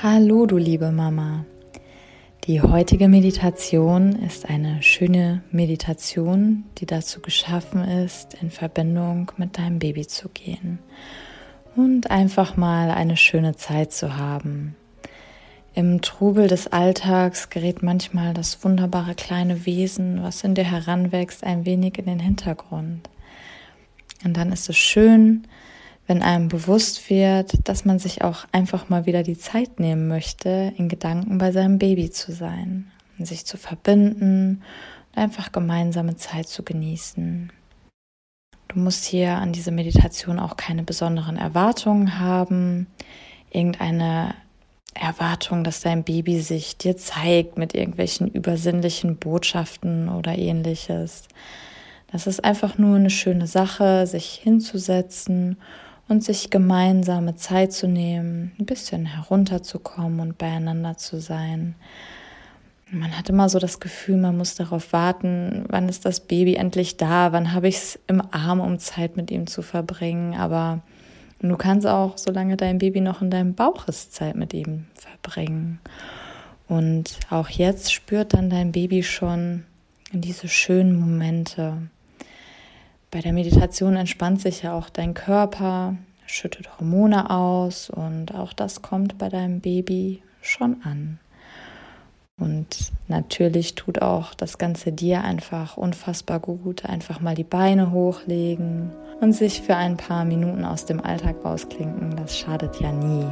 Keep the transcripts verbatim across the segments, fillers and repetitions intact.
Hallo, du liebe Mama. Die heutige Meditation ist eine schöne Meditation, die dazu geschaffen ist, in Verbindung mit deinem Baby zu gehen und einfach mal eine schöne Zeit zu haben. Im Trubel des Alltags gerät manchmal das wunderbare kleine Wesen, was in dir heranwächst, ein wenig in den Hintergrund. Und dann ist es schön, wenn einem bewusst wird, dass man sich auch einfach mal wieder die Zeit nehmen möchte, in Gedanken bei seinem Baby zu sein, sich zu verbinden und einfach gemeinsame Zeit zu genießen. Du musst hier an diese Meditation auch keine besonderen Erwartungen haben, irgendeine Erwartung, dass dein Baby sich dir zeigt mit irgendwelchen übersinnlichen Botschaften oder ähnliches. Das ist einfach nur eine schöne Sache, sich hinzusetzen und sich gemeinsame Zeit zu nehmen, ein bisschen herunterzukommen und beieinander zu sein. Man hat immer so das Gefühl, man muss darauf warten, wann ist das Baby endlich da, wann habe ich es im Arm, um Zeit mit ihm zu verbringen. Aber du kannst auch, solange dein Baby noch in deinem Bauch ist, Zeit mit ihm verbringen. Und auch jetzt spürt dann dein Baby schon diese schönen Momente. Bei der Meditation entspannt sich ja auch dein Körper, schüttet Hormone aus und auch das kommt bei deinem Baby schon an. Und natürlich tut auch das Ganze dir einfach unfassbar gut, einfach mal die Beine hochlegen und sich für ein paar Minuten aus dem Alltag rausklinken, das schadet ja nie.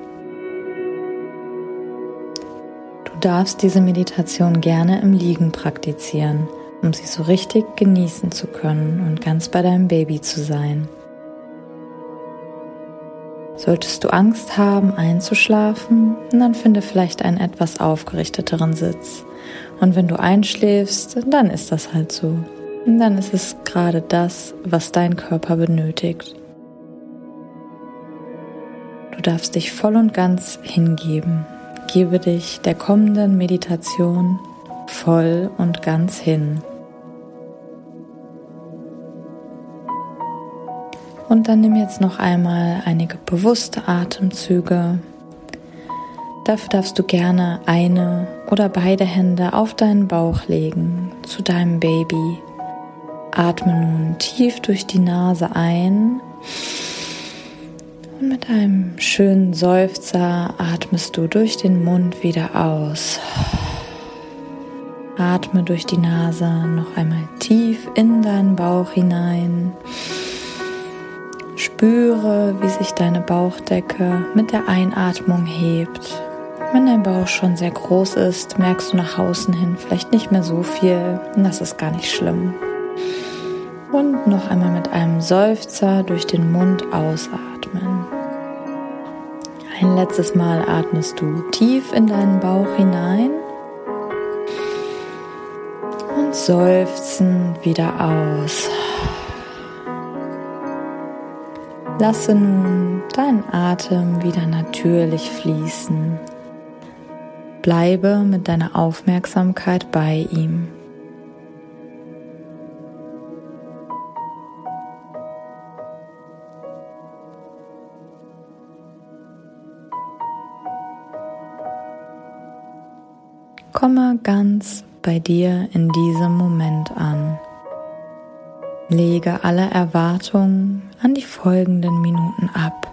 Du darfst diese Meditation gerne im Liegen praktizieren, um sie so richtig genießen zu können und ganz bei deinem Baby zu sein. Solltest du Angst haben, einzuschlafen, dann finde vielleicht einen etwas aufgerichteteren Sitz. Und wenn du einschläfst, dann ist das halt so. Und dann ist es gerade das, was dein Körper benötigt. Du darfst dich voll und ganz hingeben. Gebe dich der kommenden Meditation voll und ganz hin. Und dann nimm jetzt noch einmal einige bewusste Atemzüge. Dafür darfst du gerne eine oder beide Hände auf deinen Bauch legen, zu deinem Baby. Atme nun tief durch die Nase ein und mit einem schönen Seufzer atmest du durch den Mund wieder aus. Atme durch die Nase noch einmal tief in deinen Bauch hinein. Spüre, wie sich deine Bauchdecke mit der Einatmung hebt. Wenn dein Bauch schon sehr groß ist, merkst du nach außen hin vielleicht nicht mehr so viel und das ist gar nicht schlimm. Und noch einmal mit einem Seufzer durch den Mund ausatmen. Ein letztes Mal atmest du tief in deinen Bauch hinein und seufzend wieder aus. Lasse nun deinen Atem wieder natürlich fließen. Bleibe mit deiner Aufmerksamkeit bei ihm. Komme ganz bei dir in diesem Moment an. Lege alle Erwartungen an die folgenden Minuten ab.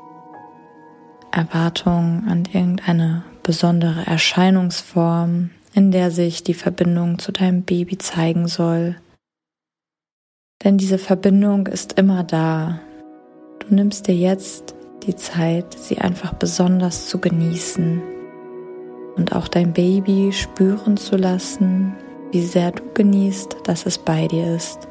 Erwartungen an irgendeine besondere Erscheinungsform, in der sich die Verbindung zu deinem Baby zeigen soll. Denn diese Verbindung ist immer da. Du nimmst dir jetzt die Zeit, sie einfach besonders zu genießen und auch dein Baby spüren zu lassen, wie sehr du genießt, dass es bei dir ist.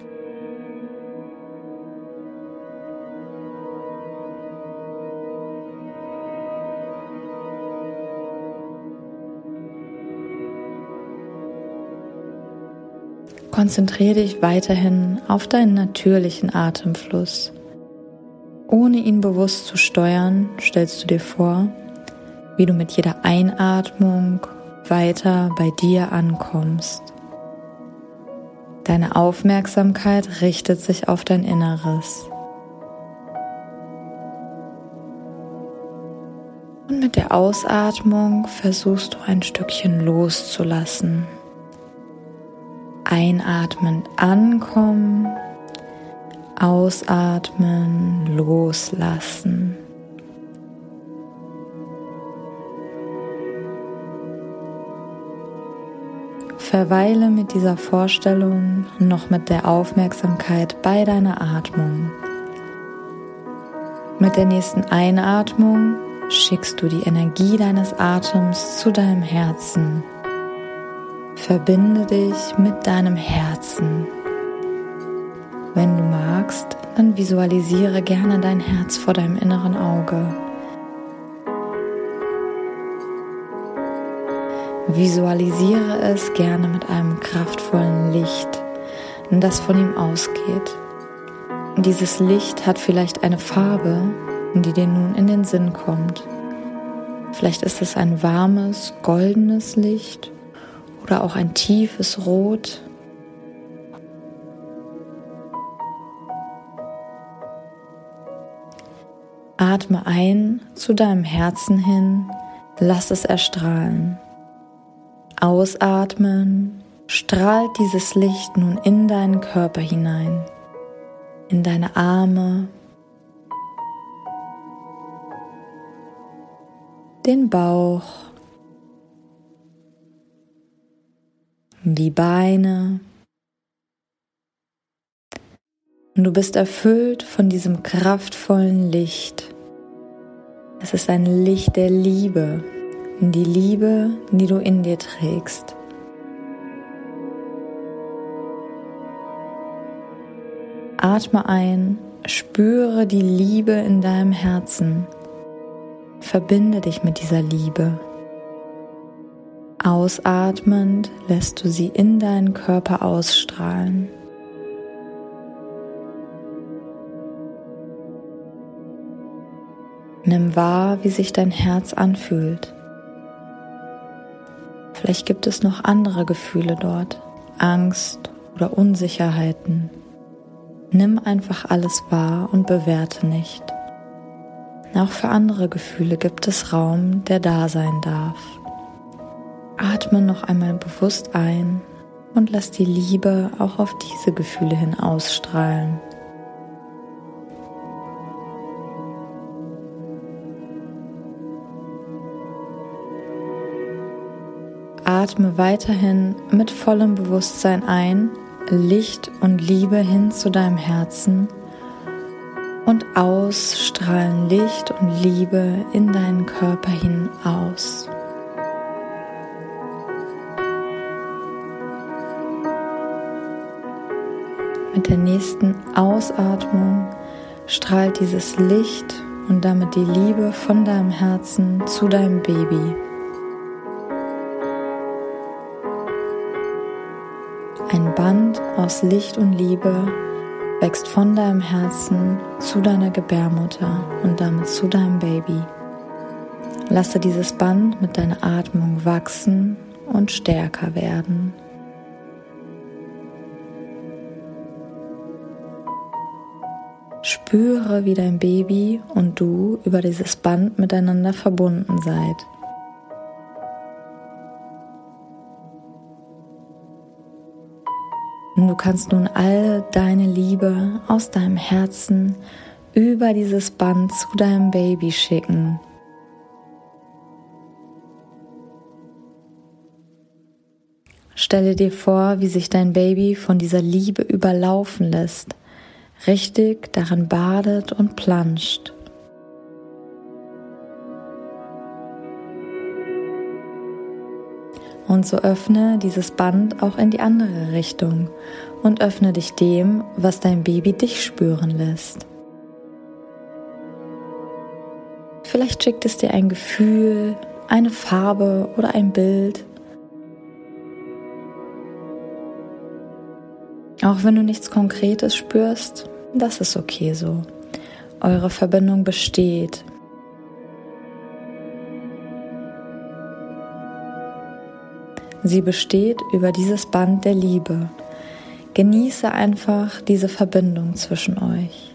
Konzentriere dich weiterhin auf deinen natürlichen Atemfluss. Ohne ihn bewusst zu steuern, stellst du dir vor, wie du mit jeder Einatmung weiter bei dir ankommst. Deine Aufmerksamkeit richtet sich auf dein Inneres. Und mit der der Ausatmung versuchst du ein Stückchen loszulassen. Einatmen, ankommen, ausatmen, loslassen. Verweile mit dieser Vorstellung noch mit der Aufmerksamkeit bei deiner Atmung. Mit der nächsten Einatmung schickst du die Energie deines Atems zu deinem Herzen. Verbinde dich mit deinem Herzen. Wenn du magst, dann visualisiere gerne dein Herz vor deinem inneren Auge. Visualisiere es gerne mit einem kraftvollen Licht, das von ihm ausgeht. Dieses Licht hat vielleicht eine Farbe, die dir nun in den Sinn kommt. Vielleicht ist es ein warmes, goldenes Licht oder auch ein tiefes Rot. Atme ein zu deinem Herzen hin, lass es erstrahlen. Ausatmen, strahlt dieses Licht nun in deinen Körper hinein, in deine Arme, den Bauch, die Beine. Und du bist erfüllt von diesem kraftvollen Licht. Es ist ein Licht der Liebe. Die Liebe, die du in dir trägst. Atme ein, spüre die Liebe in deinem Herzen. Verbinde dich mit dieser Liebe. Ausatmend lässt du sie in deinen Körper ausstrahlen. Nimm wahr, wie sich dein Herz anfühlt. Vielleicht gibt es noch andere Gefühle dort, Angst oder Unsicherheiten. Nimm einfach alles wahr und bewerte nicht. Auch für andere Gefühle gibt es Raum, der da sein darf. Atme noch einmal bewusst ein und lass die Liebe auch auf diese Gefühle hin ausstrahlen. Atme weiterhin mit vollem Bewusstsein ein, Licht und Liebe hin zu deinem Herzen und ausstrahlen Licht und Liebe in deinen Körper hin aus. Mit der nächsten Ausatmung strahlt dieses Licht und damit die Liebe von deinem Herzen zu deinem Baby. Ein Band aus Licht und Liebe wächst von deinem Herzen zu deiner Gebärmutter und damit zu deinem Baby. Lasse dieses Band mit deiner Atmung wachsen und stärker werden. Spüre, wie dein Baby und du über dieses Band miteinander verbunden seid. Und du kannst nun all deine Liebe aus deinem Herzen über dieses Band zu deinem Baby schicken. Stelle dir vor, wie sich dein Baby von dieser Liebe überlaufen lässt, richtig darin badet und planscht. Und so öffne dieses Band auch in die andere Richtung und öffne dich dem, was dein Baby dich spüren lässt. Vielleicht schickt es dir ein Gefühl, eine Farbe oder ein Bild. Auch wenn du nichts Konkretes spürst, das ist okay so. Eure Verbindung besteht. Sie besteht über dieses Band der Liebe. Genieße einfach diese Verbindung zwischen euch.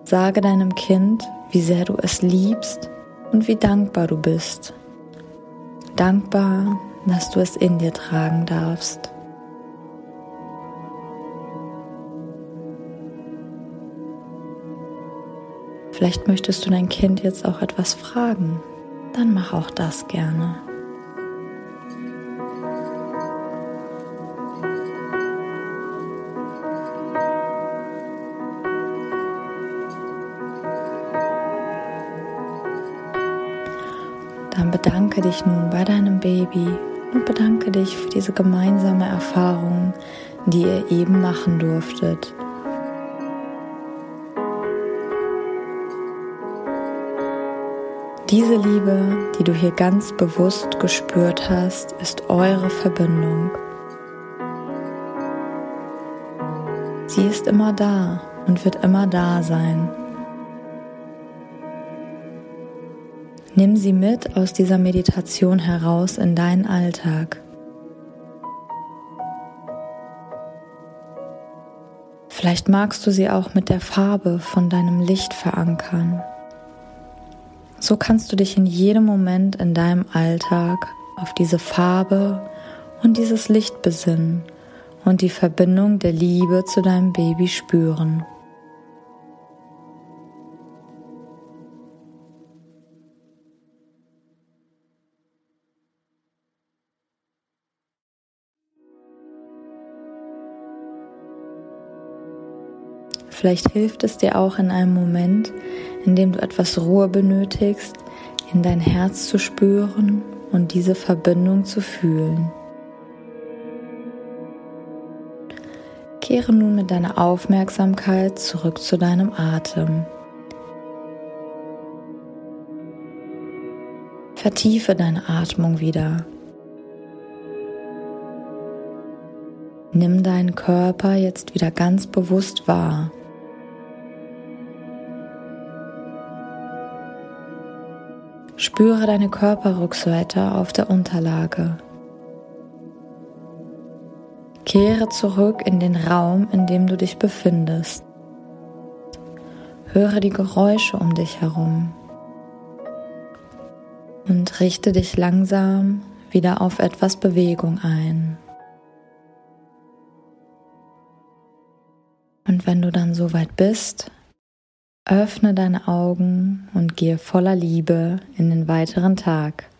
Sage deinem Kind, wie sehr du es liebst und wie dankbar du bist. Dankbar, dass du es in dir tragen darfst. Vielleicht möchtest du dein Kind jetzt auch etwas fragen. Dann mach auch das gerne. Dann bedanke dich nun bei deinem Baby und bedanke dich für diese gemeinsame Erfahrung, die ihr eben machen durftet. Diese Liebe, die du hier ganz bewusst gespürt hast, ist eure Verbindung. Sie ist immer da und wird immer da sein. Nimm sie mit aus dieser Meditation heraus in deinen Alltag. Vielleicht magst du sie auch mit der Farbe von deinem Licht verankern. So kannst du dich in jedem Moment in deinem Alltag auf diese Farbe und dieses Licht besinnen und die Verbindung der Liebe zu deinem Baby spüren. Vielleicht hilft es dir auch in einem Moment, in dem du etwas Ruhe benötigst, in dein Herz zu spüren und diese Verbindung zu fühlen. Kehre nun mit deiner Aufmerksamkeit zurück zu deinem Atem. Vertiefe deine Atmung wieder. Nimm deinen Körper jetzt wieder ganz bewusst wahr. Spüre deine Körperrückseite auf der Unterlage. Kehre zurück in den Raum, in dem du dich befindest. Höre die Geräusche um dich herum und richte dich langsam wieder auf etwas Bewegung ein. Und wenn du dann soweit bist, öffne deine Augen und gehe voller Liebe in den weiteren Tag.